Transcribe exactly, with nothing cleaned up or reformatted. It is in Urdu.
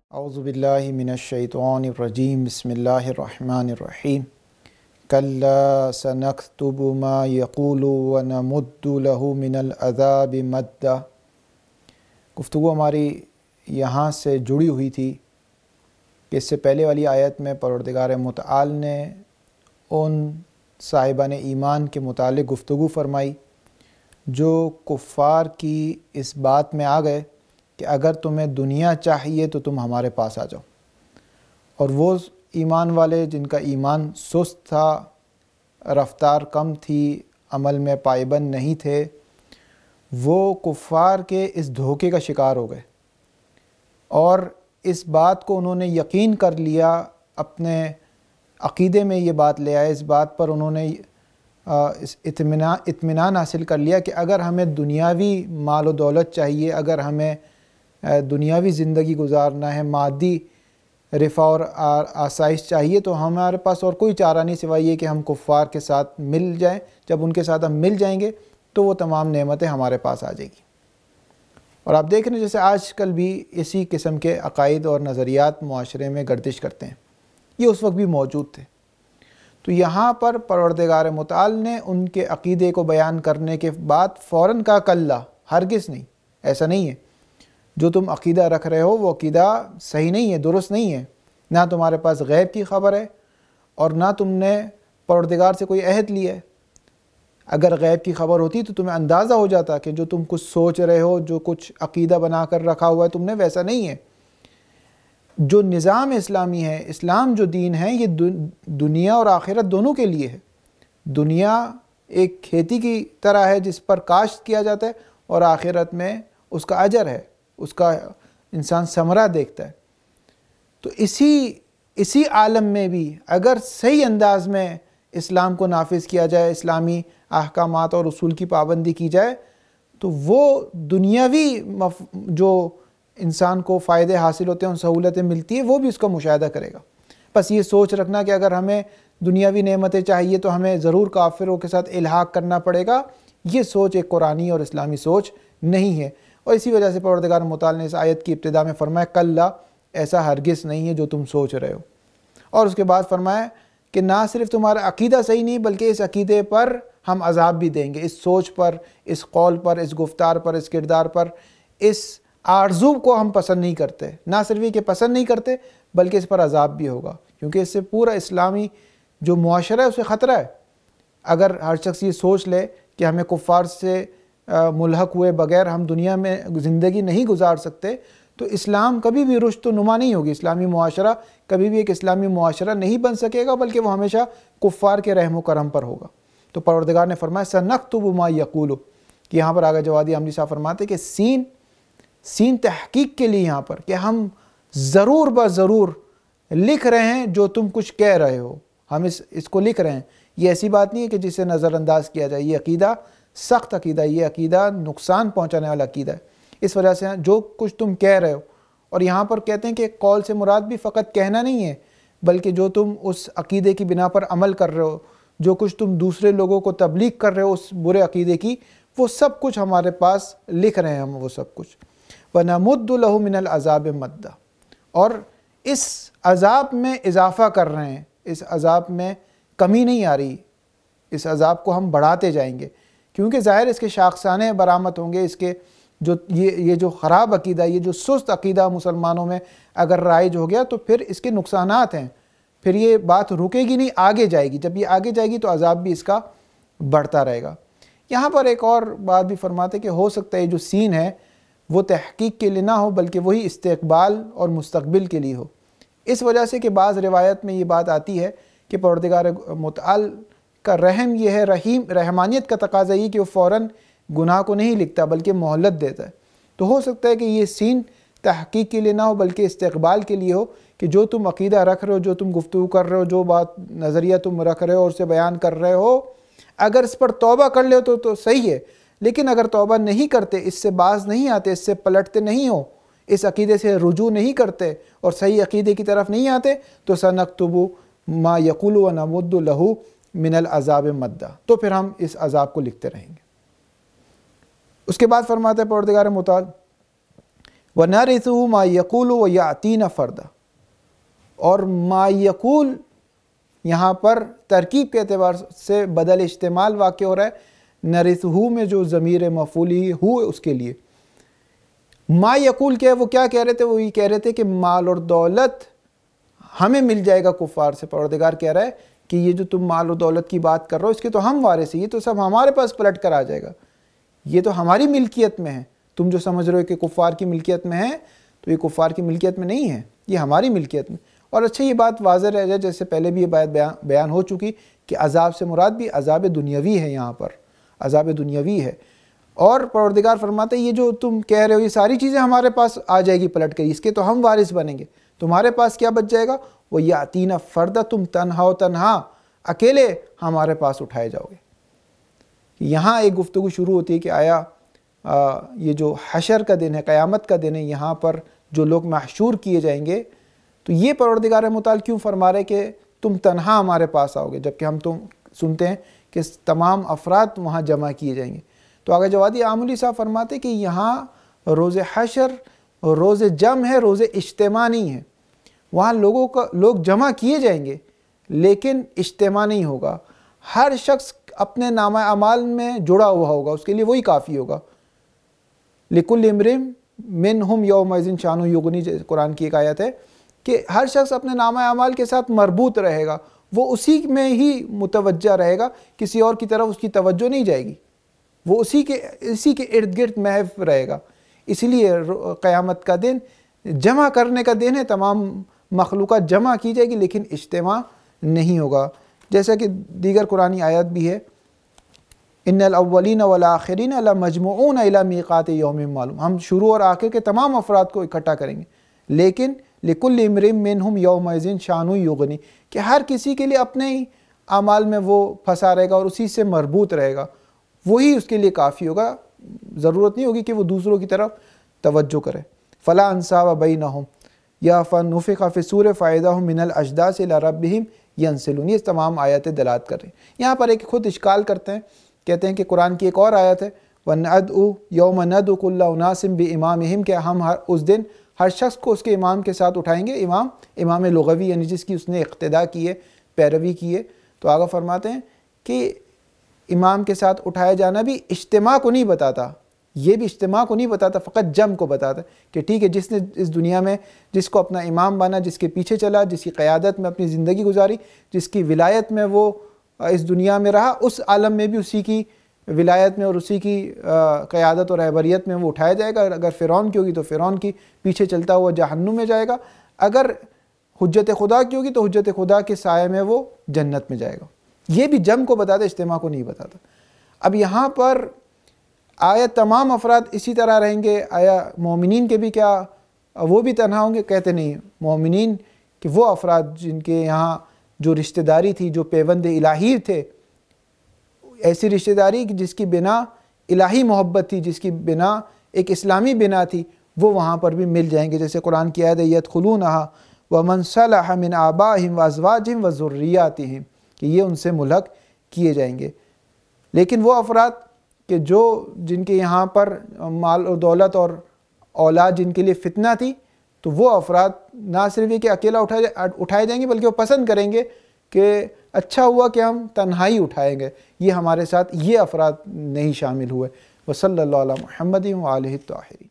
اعوذ باللہ من الشیطان الرجیم بسم اللہ الرحمن الرحیم کلا سنکتب ما یقول ونمد له من العذاب مدا۔ گفتگو ہماری یہاں سے جڑی ہوئی تھی کہ اس سے پہلے والی آیت میں پروردگار متعال نے ان صاحبان ایمان کے متعلق گفتگو فرمائی جو کفار کی اس بات میں آ گئے کہ اگر تمہیں دنیا چاہیے تو تم ہمارے پاس آ جاؤ، اور وہ ایمان والے جن کا ایمان سست تھا، رفتار کم تھی، عمل میں پائبند نہیں تھے، وہ کفار کے اس دھوکے کا شکار ہو گئے اور اس بات کو انہوں نے یقین کر لیا، اپنے عقیدے میں یہ بات لے آئے، اس بات پر انہوں نے اس اطمینان اطمینان حاصل کر لیا کہ اگر ہمیں دنیاوی مال و دولت چاہیے، اگر ہمیں دنیاوی زندگی گزارنا ہے، مادی رفاہ اور آسائش چاہیے، تو ہمارے پاس اور کوئی چارہ نہیں سوائے یہ کہ ہم کفار کے ساتھ مل جائیں۔ جب ان کے ساتھ ہم مل جائیں گے تو وہ تمام نعمتیں ہمارے پاس آ جائیں گی۔ اور آپ دیکھ رہے ہیں جیسے آج کل بھی اسی قسم کے عقائد اور نظریات معاشرے میں گردش کرتے ہیں، یہ اس وقت بھی موجود تھے۔ تو یہاں پر پروردگار متعال نے ان کے عقیدے کو بیان کرنے کے بعد فوراً کہا کلا، ہرگز نہیں، ایسا نہیں ہے، جو تم عقیدہ رکھ رہے ہو وہ عقیدہ صحیح نہیں ہے، درست نہیں ہے، نہ تمہارے پاس غیب کی خبر ہے اور نہ تم نے پروردگار سے کوئی عہد لیا ہے۔ اگر غیب کی خبر ہوتی تو تمہیں اندازہ ہو جاتا کہ جو تم کچھ سوچ رہے ہو، جو کچھ عقیدہ بنا کر رکھا ہوا ہے تم نے، ویسا نہیں ہے۔ جو نظام اسلامی ہے، اسلام جو دین ہے، یہ دنیا اور آخرت دونوں کے لیے ہے۔ دنیا ایک کھیتی کی طرح ہے جس پر کاشت کیا جاتا ہے، اور آخرت میں اس کا اجر ہے، اس کا انسان ثمرہ دیکھتا ہے۔ تو اسی اسی عالم میں بھی اگر صحیح انداز میں اسلام کو نافذ کیا جائے، اسلامی احکامات اور اصول کی پابندی کی جائے، تو وہ دنیاوی مف... جو انسان کو فائدے حاصل ہوتے ہیں، سہولتیں ملتی ہیں، وہ بھی اس کا مشاہدہ کرے گا۔ بس یہ سوچ رکھنا کہ اگر ہمیں دنیاوی نعمتیں چاہیے تو ہمیں ضرور کافروں کے ساتھ الحاق کرنا پڑے گا، یہ سوچ ایک قرآنی اور اسلامی سوچ نہیں ہے۔ اور اسی وجہ سے پروردگار متعال نے اس آیت کی ابتدا میں فرمایا کلا، ایسا ہرگز نہیں ہے جو تم سوچ رہے ہو۔ اور اس کے بعد فرمایا کہ نہ صرف تمہارا عقیدہ صحیح نہیں بلکہ اس عقیدے پر ہم عذاب بھی دیں گے، اس سوچ پر، اس قول پر، اس گفتار پر، اس کردار پر، اس آرزو کو ہم پسند نہیں کرتے۔ نہ صرف یہ کہ پسند نہیں کرتے بلکہ اس پر عذاب بھی ہوگا، کیونکہ اس سے پورا اسلامی جو معاشرہ ہے اسے خطرہ ہے۔ اگر ہر شخص یہ سوچ لے کہ ہمیں کفار سے ملحق ہوئے بغیر ہم دنیا میں زندگی نہیں گزار سکتے، تو اسلام کبھی بھی رشد و نما نہیں ہوگی، اسلامی معاشرہ کبھی بھی ایک اسلامی معاشرہ نہیں بن سکے گا، بلکہ وہ ہمیشہ کفار کے رحم و کرم پر ہوگا۔ تو پروردگار نے فرمایا سنکتب ما یقول، کہ یہاں پر آگے جوادی عملی صاحب فرماتے کہ سین سین تحقیق کے لیے یہاں پر کہ ہم ضرور بضرور لکھ رہے ہیں جو تم کچھ کہہ رہے ہو، ہم اس اس کو لکھ رہے ہیں۔ یہ ایسی بات نہیں ہے کہ جسے نظر انداز کیا جائے، یہ عقیدہ سخت عقیدہ، یہ عقیدہ نقصان پہنچانے والا عقیدہ ہے۔ اس وجہ سے جو کچھ تم کہہ رہے ہو، اور یہاں پر کہتے ہیں کہ قول سے مراد بھی فقط کہنا نہیں ہے، بلکہ جو تم اس عقیدے کی بنا پر عمل کر رہے ہو، جو کچھ تم دوسرے لوگوں کو تبلیغ کر رہے ہو اس برے عقیدے کی، وہ سب کچھ ہمارے پاس لکھ رہے ہیں ہم وہ سب کچھ۔ وَنَمُدُّ لَهُ مِنَ الْعَذَابِ مَدًّا، اور اس عذاب میں اضافہ کر رہے ہیں، اس عذاب میں کمی نہیں آ رہی، اس عذاب کو ہم بڑھاتے جائیں گے، کیونکہ ظاہر اس کے شاخسانے برآمد ہوں گے۔ اس کے جو یہ یہ جو خراب عقیدہ، یہ جو سست عقیدہ مسلمانوں میں اگر رائج ہو گیا تو پھر اس کے نقصانات ہیں، پھر یہ بات رکے گی نہیں، آگے جائے گی۔ جب یہ آگے جائے گی تو عذاب بھی اس کا بڑھتا رہے گا۔ یہاں پر ایک اور بات بھی فرماتے کہ ہو سکتا ہے یہ جو سین ہے وہ تحقیق کے لیے نہ ہو بلکہ وہی استقبال اور مستقبل کے لیے ہو، اس وجہ سے کہ بعض روایت میں یہ بات آتی ہے کہ پروردگار متعال کا رحم یہ ہے، رحیم رحمانیت کا تقاضا یہ کہ وہ فوراً گناہ کو نہیں لکھتا بلکہ مہلت دیتا ہے۔ تو ہو سکتا ہے کہ یہ سین تحقیق کے لیے نہ ہو بلکہ استقبال کے لیے ہو، کہ جو تم عقیدہ رکھ رہے ہو، جو تم گفتگو کر رہے ہو، جو بات نظریہ تم رکھ رہے ہو اور اسے بیان کر رہے ہو، اگر اس پر توبہ کر لے تو تو صحیح ہے، لیکن اگر توبہ نہیں کرتے، اس سے باز نہیں آتے، اس سے پلٹتے نہیں ہو، اس عقیدے سے رجوع نہیں کرتے اور صحیح عقیدے کی طرف نہیں آتے، تو سنکتب ما یقول ونمد له من العذاب مدا، تو پھر ہم اس عذاب کو لکھتے رہیں گے۔ اس کے بعد فرماتا ہے پروردگار متعال وَنَرِثُهُ مَا يَقُولُ وَيَأْتِينَ فَرْدًا، اور ما یقول یہاں پر ترکیب کے اعتبار سے بدل استعمال واقع ہو رہا ہے، نرثہ میں جو ضمیر مفعولی ہو اس کے لیے۔ ما یقول کیا ہے، وہ کیا کہہ رہے تھے؟ وہ یہ کہہ رہے تھے کہ مال اور دولت ہمیں مل جائے گا کفار سے۔ پروردگار کہہ رہا ہے کہ یہ جو تم مال و دولت کی بات کر رہے ہو اس کے تو ہم وارث ہیں، یہ تو سب ہمارے پاس پلٹ کر آ جائے گا، یہ تو ہماری ملکیت میں ہے۔ تم جو سمجھ رہے ہو کہ کفار کی ملکیت میں ہے، تو یہ کفار کی ملکیت میں نہیں ہے، یہ ہماری ملکیت میں۔ اور اچھا یہ بات واضح رہ جائے، جیسے پہلے بھی یہ بات بیان ہو چکی کہ عذاب سے مراد بھی عذاب دنیاوی ہے، یہاں پر عذاب دنیاوی ہے۔ اور پروردگار فرماتے ہیں یہ جو تم کہہ رہے ہو یہ ساری چیزیں ہمارے پاس آ جائے گی پلٹ کر، اس کے تو ہم وارث بنیں گے، تمہارے پاس کیا بچ جائے گا؟ وہ یاتینا فردا، تم تنہا و تنہا اکیلے ہمارے پاس اٹھائے جاؤ گے۔ یہاں ایک گفتگو شروع ہوتی ہے کہ آیا آ, یہ جو حشر کا دن ہے، قیامت کا دن ہے، یہاں پر جو لوگ محشور کیے جائیں گے، تو یہ پروردگار متعال کیوں فرما رہے کہ تم تنہا ہمارے پاس آؤ گے، جبکہ ہم تم سنتے ہیں کہ تمام افراد وہاں جمع کیے جائیں گے۔ تو آگے جوادی عاملی صاحب فرماتے کہ یہاں روز حشر روز جمع ہے، روز اجتماع نہیں ہے۔ وہاں لوگوں کا لوگ جمع کیے جائیں گے لیکن اجتماع نہیں ہوگا، ہر شخص اپنے نامہ اعمال میں جڑا ہوا ہوگا، اس کے لیے وہی کافی ہوگا۔ لِكُلِّ امْرِئٍ مِّنْهُمْ يَوْمَئِذٍ شَأْنٌ یُغْنِی، قرآن کی ایک آیت ہے کہ ہر شخص اپنے نامہ اعمال کے ساتھ مربوط رہے گا، وہ اسی میں ہی متوجہ رہے گا، کسی اور کی طرف اس کی توجہ نہیں جائے گی، وہ اسی کے اسی کے ارد گرد محو رہے گا۔ اسی لیے قیامت کا دن جمع کرنے کا دن ہے، تمام مخلوقات جمع کی جائے گی لیکن اجتماع نہیں ہوگا، جیسا کہ دیگر قرآنی آیات بھی ہے، ان الاولین والآخرین لمجموعون الی میقات یوم معلوم، ہم شروع اور آخر کے تمام افراد کو اکٹھا کریں گے، لیکن لکل امرئ منہم یومئذ شأن یغنی، کہ ہر کسی کے لیے اپنے ہی اعمال میں وہ پھنسا رہے گا اور اسی سے مربوط رہے گا، وہی اس کے لیے کافی ہوگا، ضرورت نہیں ہوگی کہ وہ دوسروں کی طرف توجہ کرے۔ فلا انصاب بینہم یا فنفخ فی الصور فاذا ہم من الاجداث الی ربہم ینسلون، یہ تمام آیتیں دلالت کر رہی ہیں۔ یہاں پر ایک خود اشکال کرتے ہیں، کہتے ہیں کہ قرآن کی ایک اور آیت ہے وَنَدْعُ یوم نَدْعُ كُلَّ أُنَاسٍ بِإِمَامِهِمْ، کہ ہم ہر اس دن ہر شخص کو اس کے امام کے ساتھ اٹھائیں گے، امام امام لغوی یعنی جس کی اس نے اقتداء کی ہے، پیروی کی ہے۔ تو آگے فرماتے ہیں کہ امام کے ساتھ اٹھایا جانا بھی اجتماع کو نہیں بتاتا، یہ بھی اجتماع کو نہیں بتاتا، فقط جم کو بتاتا کہ ٹھیک ہے جس نے اس دنیا میں جس کو اپنا امام بنا، جس کے پیچھے چلا، جس کی قیادت میں اپنی زندگی گزاری، جس کی ولایت میں وہ اس دنیا میں رہا، اس عالم میں بھی اسی کی ولایت میں اور اسی کی قیادت اور رہبریت میں وہ اٹھایا جائے گا۔ اگر فرعون کی ہوگی تو فرعون کی پیچھے چلتا ہوا جہنم میں جائے گا، اگر حجت خدا کی ہوگی تو حجت خدا کے سائے میں وہ جنت میں جائے گا۔ یہ بھی جم کو بتاتا، اجتماع کو نہیں بتاتا۔ اب یہاں پر آیا تمام افراد اسی طرح رہیں گے، آیا مومنین کے بھی کیا وہ بھی تنہا ہوں گے؟ کہتے نہیں، مومنین کہ وہ افراد جن کے یہاں جو رشتہ داری تھی، جو پیوند الہی تھے، ایسی رشتہ داری جس کی بنا الہی محبت تھی، جس کی بنا ایک اسلامی بنا تھی، وہ وہاں پر بھی مل جائیں گے، جیسے قرآن کی آیت ہے یدخلونها ومن صلح من آبائہم وازواجہم وذریاتہم، کہ یہ ان سے ملحق کیے جائیں گے۔ لیکن وہ افراد کہ جو جن کے یہاں پر مال اور دولت اور اولاد جن کے لیے فتنہ تھی، تو وہ افراد نہ صرف یہ کہ اکیلا اٹھائے جائیں گے بلکہ وہ پسند کریں گے کہ اچھا ہوا کہ ہم تنہائی اٹھائیں گے، یہ ہمارے ساتھ یہ افراد نہیں شامل ہوئے۔ وصلی اللہ علی محمد وآلہ الطاہرین۔